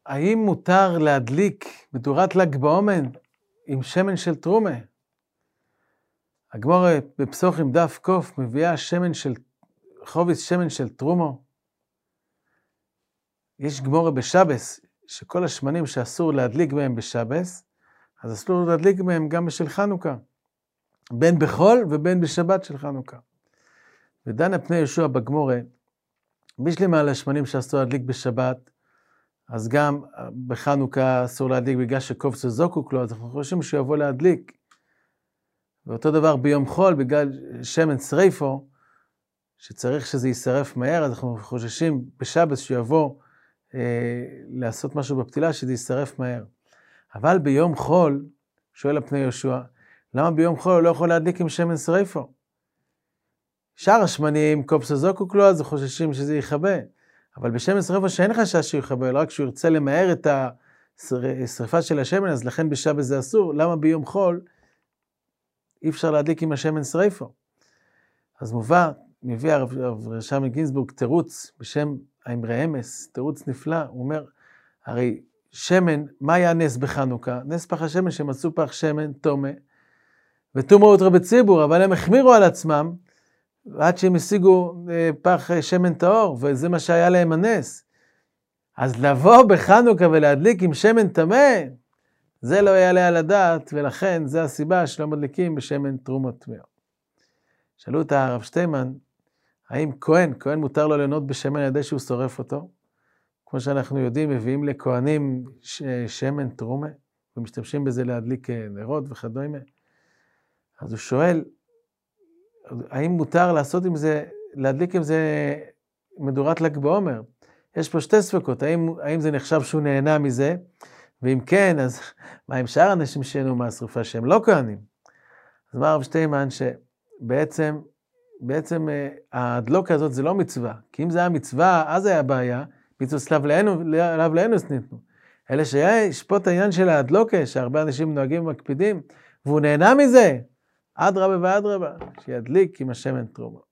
האם מותר להדליק מדורת ל"ג בעומר עם שמן של תרומה? הגמרא בפסוחים דף קוף מביאה חוביץ שמן של תרומו. יש גמרא בשבס, שכל השמנים שאסור להדליק בהם בשבס, אז אסור להדליק בהם גם בשל חנוכה, בין בחול ובין בשבת של חנוכה. ודנה פני יהושע בגמרא, בשלמה על השמנים שאסור להדליק בשבת, אז גם בחנוכה אסור להדליק בגלל שקופצו זוקוק לו, אז אנחנו חושבים שהוא יבוא להדליק. ואותו דבר ביום חול, בגלל שמן שריפו, שצריך שזה יישרף מהר, אז אנחנו חוששים בשבת שהוא יבוא לעשות משהו בפתילה, שזה יישרף מהר. אבל ביום חול, שואל הפני יהושע, למה ביום חול הוא לא יכול להדליק עם שמן שריפו? שאר השמנים, קופצו זוקוק לו, אז חוששים שזה יכבה. אבל בשמן שריפו שאין חשש שהוא יכבה, רק שהוא ירצה למהר את השריפה של השמן, אז לכן בשבת זה אסור. למה ביום חול אי אפשר להדליק עם השמן שריפו? אז מביא הרב רשם מגינסבורג תירוץ בשם האמרי אמס, תירוץ נפלא. הוא אומר, הרי שמן, מה היה נס בחנוכה? נס פח השמן שמצאו פח שמן, תומה, ותומו אותו בציבור, אבל הם החמירו על עצמם, עד שהם השיגו פח שמן טהור, וזה מה שהיה להם הנס. אז לבוא בחנוכה ולהדליק עם שמן טמא, זה לא יעלה על הדעת, ולכן זה הסיבה שלא מדליקים בשמן תרומות טמאות. שאלו את הרב שטיימן, האם כהן מותר לו ליהנות בשמן על ידי שהוא שורף אותו? כמו שאנחנו יודעים, מביאים לכהנים שמן תרומה, ומשתמשים בזה להדליק נרות וכדומה. אז הוא שואל, האם מותר לעשות עם זה, להדליק עם זה מדורת ל"ג בעומר? יש פה שתי ספקות, האם זה נחשב שהוא נהנה מזה? ואם כן, אז מה עם שאר אנשים שנהנו מהשרפה שהם לא כהנים? אז מה הרב שטיימן שבעצם ההדלוקה הזאת זה לא מצווה, כי אם זה היה מצווה, אז היה בעיה, מצווה סלב לאנוס ניתנו. אלה שישפוט העניין של ההדלוקה, שהרבה אנשים נוהגים ומקפידים, והוא נהנה מזה, אדרבה ואדרבה, שידליק עם השמן תרומה.